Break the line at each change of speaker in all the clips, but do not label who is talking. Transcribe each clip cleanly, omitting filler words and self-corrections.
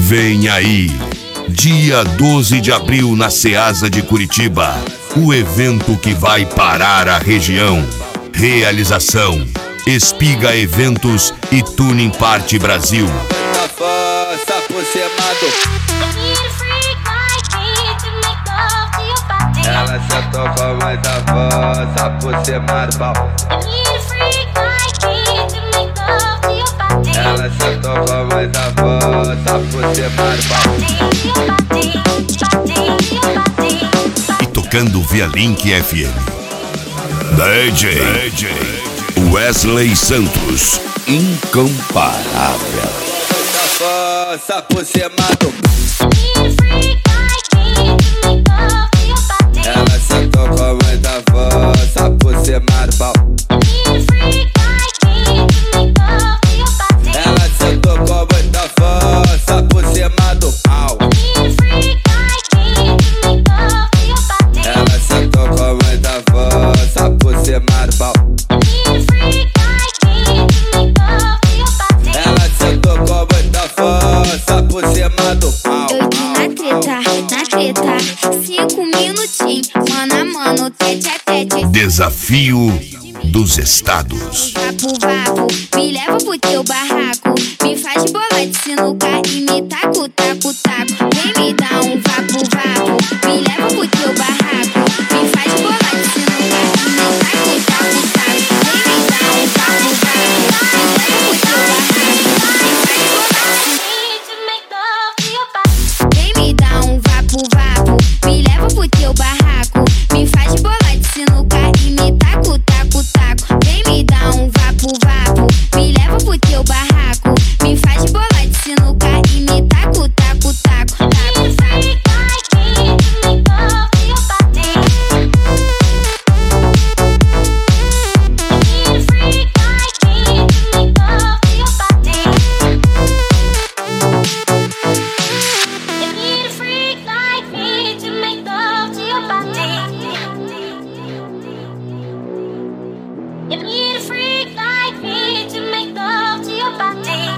Vem aí, dia 12 de abril na Ceasa de Curitiba, o evento que vai parar a região. Realização: Espiga Eventos e Tuning Party Brasil.
Ela sentou com muita força por cima do pau. Ela sentou com muita força por cima do pau.
E tocando via Link FM, DJ Wesley Santos, incomparável.
Muita força por cima do pau. Ela sentou com muita força por cima do pau. Ela sentou com muita força por cima do pau. Ela sentou com muita força por cima do pau. Ela sentou com muita força por cima do pau.
Na treta, 5 minutinhos, mano a mano, tete a tete.
Desafio dos Estados.
Vapo, me leva pro teu barraco. Me faz bola de sinuca e me taco. Vem me dar um vapo, me leva pro teu barraco. Me faz bola de sinuca e me taco. Vem me dar um vapo, me leva pro teu barraco. Me faz bola de Vem me dar um vapo, me leva pro teu barraco. Me faz bola de sinuca e me taco. Vem me dar um vapo, me leva pro teu barraco. Me faz bola de sinuca e me taco.
You need a freak like me to make love to your body.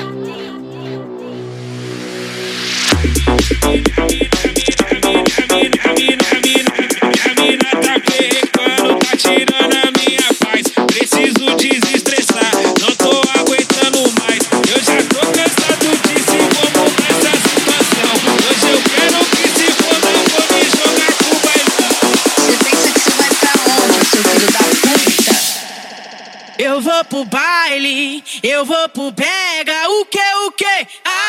A mina tá perrecando, tá tirando a minha paz. Preciso desestressar, não tô aguentando mais. Eu já tô cansado de se mudar essa situação. Hoje eu quero que se foda, eu vou me jogar pro bailão.
Você pensa que você vai pra onde, seu filho da puta?
Eu vou pro baile, eu vou pro brega, o que?